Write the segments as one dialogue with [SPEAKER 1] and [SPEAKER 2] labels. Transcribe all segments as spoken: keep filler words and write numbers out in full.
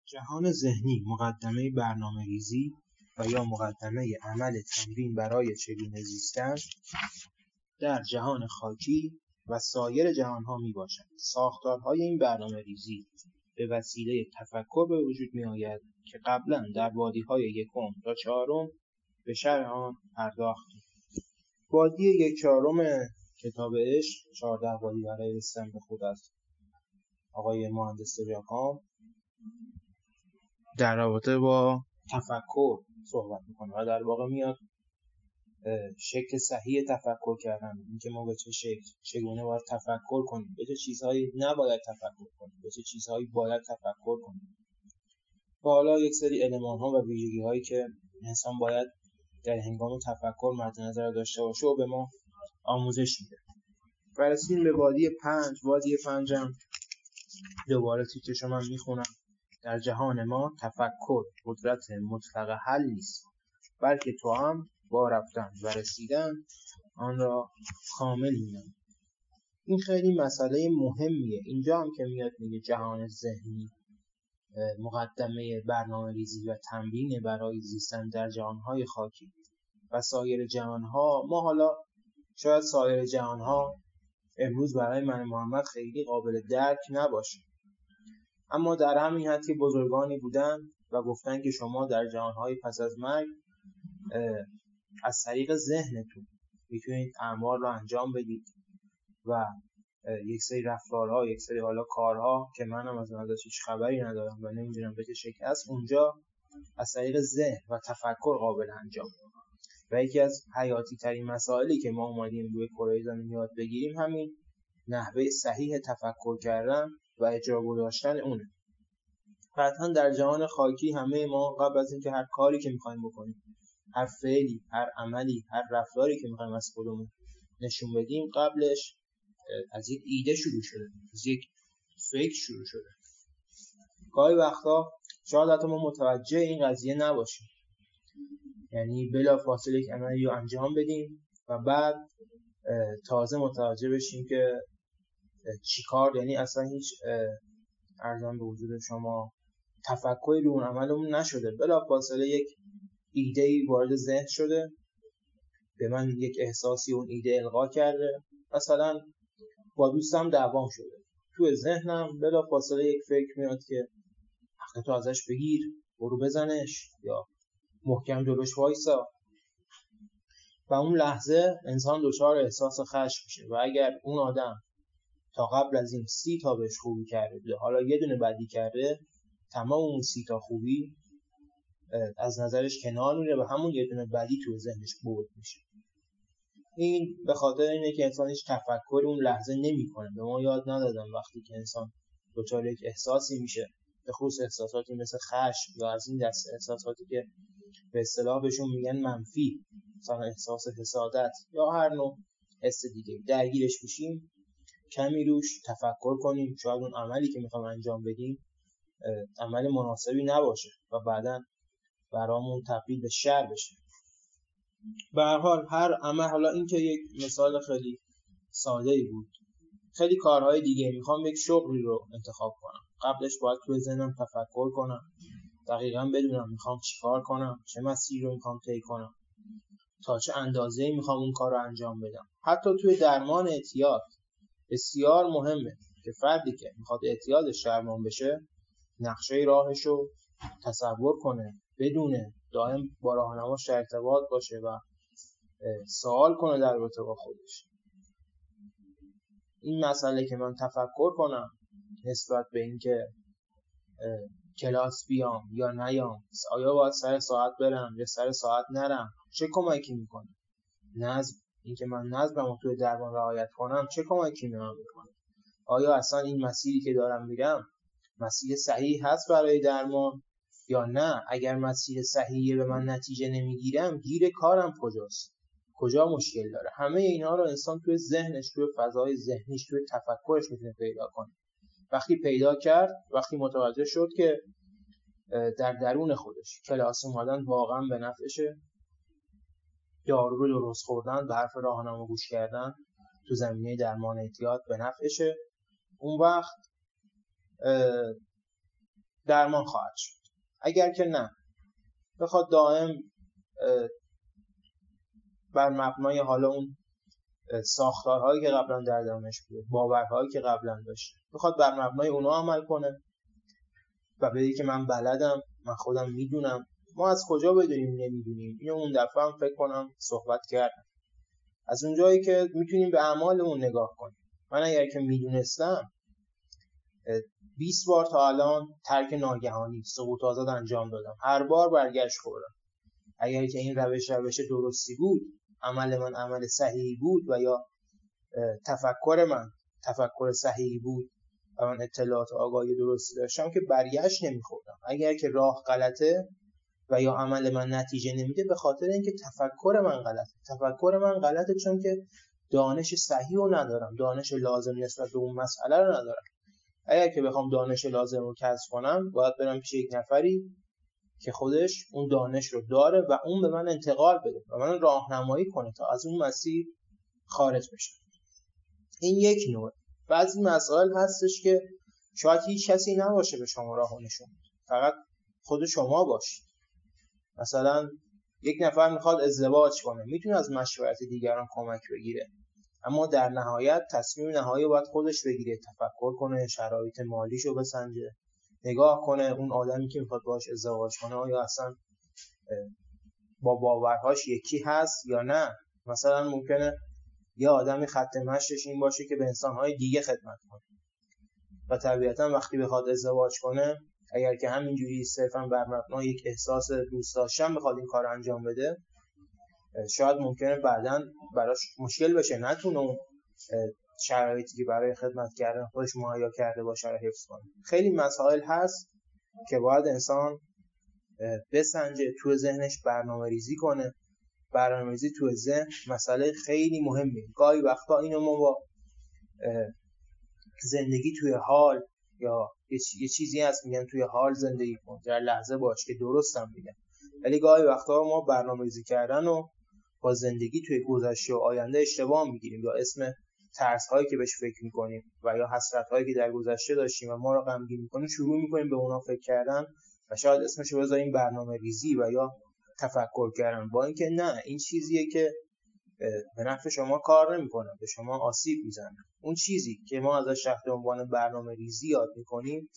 [SPEAKER 1] جهان ذهنی مقدمه برنامه‌ریزی و یا مقدمه عمل تمرین برای چگونه زیستن در جهان خاکی و سایر جهان‌ها میباشد. ساختارهای این برنامه‌ریزی به وسیله تفکر به وجود می‌آید که قبلا در بادی‌های یکم تا چهارم به شرح آن پرداختیم. بادی یک چهارم کتاب عشق، چهارده بادی برای رسیدن به خود از آقای مهندس ریاکام، در رابطه با تفکر صحبت میکنه و در واقع میاد شکل صحیح تفکر کردن، اینکه ما به چه شکل چگونه باید تفکر کنیم، به چه چیزهایی نباید تفکر کنیم، به چه چیزهایی باید تفکر کنیم و حالا یک سری المان ها و ویژگی هایی که انسان باید در هنگام تفکر مد نظر داشته باشه و به ما آموزش میده. و رسیدیم به وادی پنج. وادی پنجم دوباره تیترش رو من میخونم. در جهان ما تفکر قدرت مطلق حل نیست، بلکه تو هم با رفتن و رسیدن آن را کامل می‌نمایی. این خیلی مسئله مهمیه. اینجا هم که میاد میگه جهان ذهنی مقدمه برنامه ریزی و تمرین برای زیستن در جهانهای خاکی و سایر جهانها. ما حالا شاید سایر جهانها امروز برای من محمد خیلی قابل درک نباشه، اما در همین حد که بزرگانی بودن و گفتن که شما در جهانهای پس از مرگ از طریق ذهنتون میتونید اعمال رو انجام بدید و یک سری رفتارها، یک سری حالا کارها که منم از اون ازش هیچ خبری ندارم و نمیدونم به چه شکل است، اونجا از طریق ذهن و تفکر قابل انجام. و یکی از حیاتی ترین مسائلی که ما اومدیم روی کره زمین یاد بگیریم همین نحوه صحیح تفکر کردن و اجرا گذاشتن اونه. قطعا در جهان خاکی همه ما قبل از اینکه هر کاری که میخوایم بکنیم، هر فعلی، هر عملی، هر رفتاری که میخوایم از خودمون نشون بدیم، قبلش از یک ایده شروع شده، از یک فکر شروع شده. گاهی وقتا شاید حتی ما متوجه این قضیه نباشیم، یعنی بلا فاصله یک عملی رو انجام بدیم و بعد تازه متوجه بشیم که چی کار، یعنی اصلا هیچ ارزم به حضور شما تفکری رو اون عملمون نشده. بلا فاصله یک ایده‌ای وارد ذهن شده، به من یک احساسی اون ایده القا کرده، مثلا با دوستم دعوام شده، تو ذهنم بلا فاصله یک فکر میاد که حق تو ازش بگیر، برو بزنش یا محکم جلوش وایسا. و اون لحظه انسان دچار احساس خشم میشه و اگر اون آدم تا قبل از این سی تا بهش خوبی کرده بوده، حالا یه دونه بدی کرده، تمام اون سی تا خوبی از نظرش کنار میره و همون یه دونه بدی تو ذهنش بود میشه. این به خاطر اینه که انسان هیچ تفکری اون لحظه نمیکنه. به ما یاد ندادن وقتی که انسان دچار یک احساسی میشه، به خصوص احساساتی مثل خشم یا از این دست احساساتی که به اصطلاح بهشون میگن منفی، مثلا احساس حسادت یا هر نوع حس دیگه، درگیرش میشیم، کمی روش تفکر کنیم. شاید اون عملی که میخوایم انجام بدیم عمل مناسبی نباشه و بعداً برامون تبدیل به شر بشه. به هر حال هر عمل، حالا این که یک مثال خیلی ساده‌ای بود، خیلی کارهای دیگه. میخوام یک شغلی رو انتخاب کنم، قبلش باید توی ذهنم تفکر کنم، دقیقاً بدونم میخوام چیکار کنم، چه مسیری رو میخوام طی کنم، تا چه اندازه‌ای میخوام اون کار رو انجام بدم. حتی توی درمان اعتیاد بسیار مهمه که فردی که میخواد اعتیادش درمان بشه نقشه راهش رو تصور کنه، بدونه، دائم با راهنماش در ارتباط باشه و سوال کنه در رابطه با خودش. این مسئله که من تفکر کنم نسبت به این که کلاس بیام یا نیام، آیا باید سر ساعت برم یا سر ساعت نرم، چه کمکی میکنه؟ نظم، این که من نظمم رو توی درمان رعایت کنم چه کمکی میکنه؟ آیا اصلا این مسیری که دارم میرم مسیر صحیح هست برای درمان یا نه؟ اگر مسیر صحیحه به من نتیجه نمیگیرم، گیر کارم کجاست؟ کجا مشکل داره؟ همه اینا رو انسان توی ذهنش، توی فضای ذهنیش، توی تفکرش میتونه پیدا کنه. وقتی پیدا کرد، وقتی متوجه شد که در درون خودش کلاس اومدن واقعا به نفعشه، دارو رو درست خوردن، به حرف راهنما گوش کردن تو زمینه درمان اعتیاد به نفعشه، اون وقت درمان خواهد شد. اگر که نه بخواد دائم بر مبنای حالا اون ساختارهایی که قبلا در درونش بوده، باورهایی که قبلا داشت، بخواد بر مبنای اونا عمل کنه و بگه که من بلدم، من خودم میدونم. ما از کجا بدونیم نمیدونیم؟ اینو اون دفعه هم فکر کنم صحبت کردم. از اونجایی که میتونیم به اعمالمون نگاه کنیم. من اگر که میدونستم بیست بار تا الان ترک ناگهانی، سقوط آزاد انجام دادم، هر بار برگشت خوردم. اگر که این روش روش درستی بود، عمل من عمل صحیحی بود و یا تفکر من تفکر صحیحی بود و من اطلاعات و آگاهی درستی داشتم که برگشت نمیخوردم. اگر که راه غلطه و یا عمل من نتیجه نمیده، به خاطر اینکه تفکر من غلطه. تفکر من غلطه چون که دانش صحیح رو ندارم، دانش لازم نسبت به اون مسئله رو ندارم. اگر که بخوام دانش لازم رو کسب کنم، باید برم پیش یک نفری که خودش اون دانش رو داره و اون به من انتقال بده و من راهنمایی کنه تا از اون مسیر خارج بشم. این یک نوع. بعضی مسائل هستش که شاید هیچ کسی نباشه به شما راه نشون بده، فقط خود شما باشید. مثلا یک نفر میخواد ازدواج کنه، میتونه از مشورت دیگران کمک بگیره، اما در نهایت تصمیم نهایی باید خودش بگیره، تفکر کنه، شرایط مالیشو بسنجه، نگاه کنه اون آدمی که میخواد باهاش ازدواج کنه آیا اصلا با باورهاش یکی هست یا نه. مثلا ممکنه یه آدمی خط مشیش این باشه که به انسانهای دیگه خدمت کنه و طبیعتا وقتی بخواد ازدواج کنه، اگر که همینجوری صرفا بر مبنای یک احساس دوست داشتن بخواد این کار انجام بده، شاید ممکنه بعداً براش مشکل بشه، نتونه اون شرایطی که برای خدمت کردن خودش مهیا کرده باشه رو حفظ کنه. خیلی مسائل هست که باید انسان بسنجه، تو ذهنش برنامه ریزی کنه. برنامه ریزی تو ذهن مسئله خیلی مهمه. گاهی وقتا اینو ما با زندگی توی حال یا یه چیزی هست میگن توی حال زندگی کن، در لحظه باش، که درستم میگن، ولی گاهی وقتا ما برنامه‌ریزی کردن و با زندگی توی گذشته و آینده اشتباه میگیریم، یا اسم ترس هایی که بهش فکر میکنیم و یا حسرت هایی که در گذشته داشتیم و ما رو غمگین میکنه شروع میکنیم به اونا فکر کردن و شاید اسمش رو بذاریم برنامه‌ریزی و یا تفکر کردن، با اینکه نه، این چیزیه که به نفع شما کار نمیکنه، به شما آسیب میزنه. اون چیزی که ما ازش تحت عنوان برنامه‌ریزی یاد میکنیم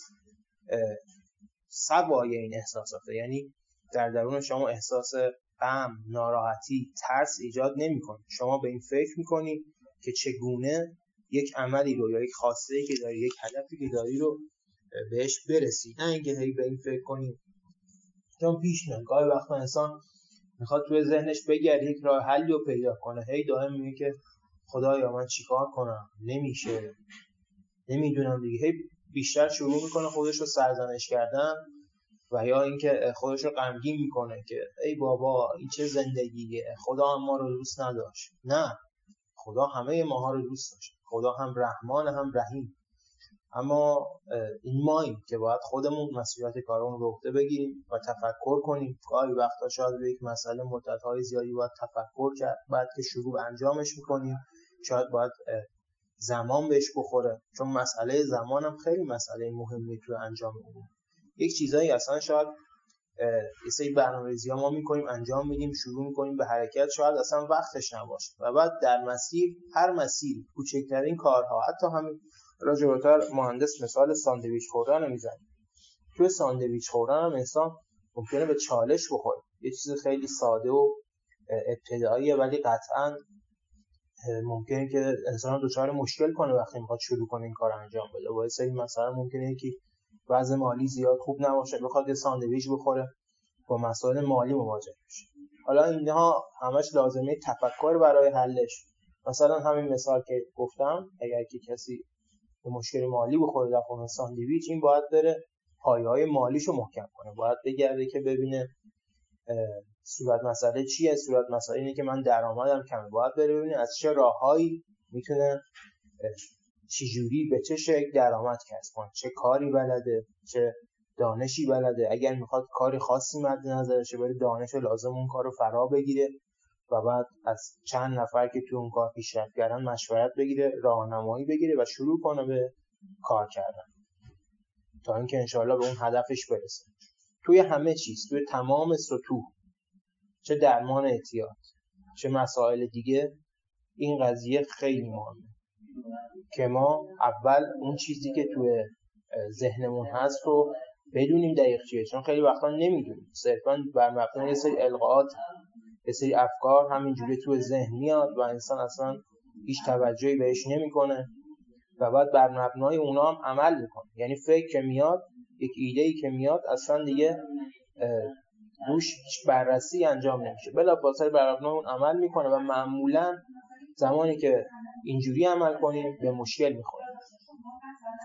[SPEAKER 1] سوای این احساساته، یعنی در درون شما احساس غم، ناراحتی، ترس ایجاد نمیکنه. شما به این فکر میکنید که چگونه یک عملی رو یا یک خواسته‌ای که داری، یک هدفی که داری رو بهش برسی، نه اینکه هی به این فکر کنید. چون پیش میاد گاهی وقتا انسان میخواد توی ذهنش بگرده یک راه حلی رو پیدا کنه، هی دائم میگه که خدایا من چیکار کنم، نمیشه، نمیدونم دیگه، هی بیشتر شروع میکنه خودش رو سرزنش کردن و یا اینکه خودش رو غمگین میکنه که ای بابا این چه زندگیه، خدا هم ما رو دوست نداشت. نه، خدا همه ماها رو دوست داشت، خدا هم رحمان هم رحیم، اما این ماییم که باید خودمون مسئولیت کارمون رو به عهده بگیریم و تفکر کنیم. گاهی وقتا شاید به یک مسئله مدت‌های زیادی باید تفکر کرد، بعد که شروع به انجامش میکنیم شاید باید زمان بهش بخوره، چون مسئله زمان هم خیلی مسئله مهمی توی انجام اون. یک چیزایی اصلا شاید یه سری برنامه‌ریزی‌ها ما می‌کنیم، انجام میدیم، شروع می‌کنیم به حرکت، شاید اصلا وقتش نباشه و بعد در مسیر، هر مسیر، کوچکترین کارها، حتی همین راجع‌تر مهندس مثال ساندویچ خوردن رو میزنه. توی ساندویچ خوردن هم انسان ممکنه به چالش بخوره. یه چیز خیلی ساده و ابتداییه ولی قطعاً ممکنه که انسان دچار مشکل کنه وقتی میخواد شروع کنه این کار انجام بده. با یه سری مثلا ممکنه که وضع مالی زیاد خوب نباشه، بخواد یه ساندویچ بخوره، با مسائل مالی مواجه بشه. حالا اینها همش لازمه تفکر برای حلش. مثلا همین مثال که گفتم، اگر که کسی به مشکل مالی بخوره در خونه ساندویچ، این باید بره پایه‌های مالیشو محکم کنه، باید بگرده که ببینه صورت مسئله چیه. صورت مسئله اینه که من درآمدم کمه، باید بره ببینه از چه راههایی میتونه چجوری به چه شکل درآمد کسب کنه، چه کاری بلده، چه دانشی بلده. اگر میخواد کاری خاصی مد نظرشه، بره دانش لازم اون کارو فرا بگیره و بعد از چند نفر که تو اون کار پیشرفت کردن مشورت بگیره، راهنمایی بگیره و شروع کنه به کار کردن. تا اینکه انشاءالله به اون هدفش برسه. توی همه چیز، توی تمام سطوح، چه درمان اعتیاد چه مسائل دیگه، این قضیه خیلی مهمه که ما اول اون چیزی که توی ذهنمون هست رو بدونیم دقیق چیه، چون خیلی وقتا نمیدونیم، صرفا بر مبنای یه سری القاءات، یه سری افکار همینجوری توی ذهن میاد و انسان اصلا هیچ توجهی بهش نمیکنه و بعد بر مبنای اونا هم عمل میکنه. یعنی فکر که میاد، یک ایده‌ای که میاد، اصلا دیگه روش هیچ بررسی انجام نمیشه، بلافاصله بر مبنای اون عمل میکنه و معمولا زمانی که اینجوری عمل کنیم به مشکل میخوریم.